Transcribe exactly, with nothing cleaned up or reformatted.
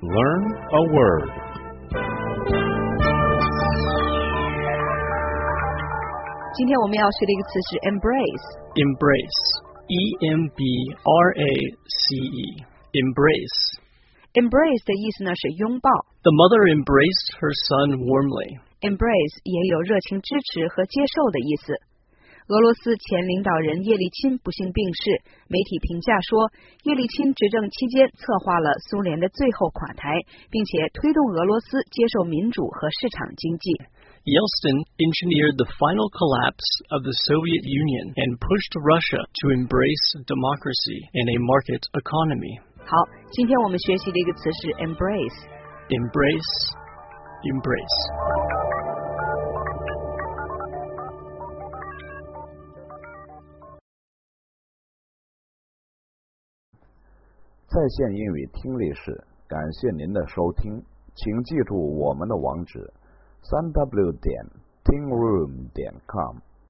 Learn a word. 今天我们要学的一个词是 embrace. Embrace. E M B R A C E. Embrace. Embrace 的意思呢是拥抱。 The mother embraced her son warmly. Embrace 也有热情支持和接受的意思。俄罗斯前领导人叶利钦不幸病逝，媒体评价说，叶利钦执政期间策划了苏联的最后垮台，并且推动俄罗斯接受民主和市场经济。 Yeltsin engineered the final collapse of the Soviet Union and pushed Russia to embrace democracy and a market economy. 好，今天我们学习的一个词是 embrace. Embrace, embrace. 在线英语听力室，感谢您的收听，请记住我们的网址三 w 点 tingroom 点 com。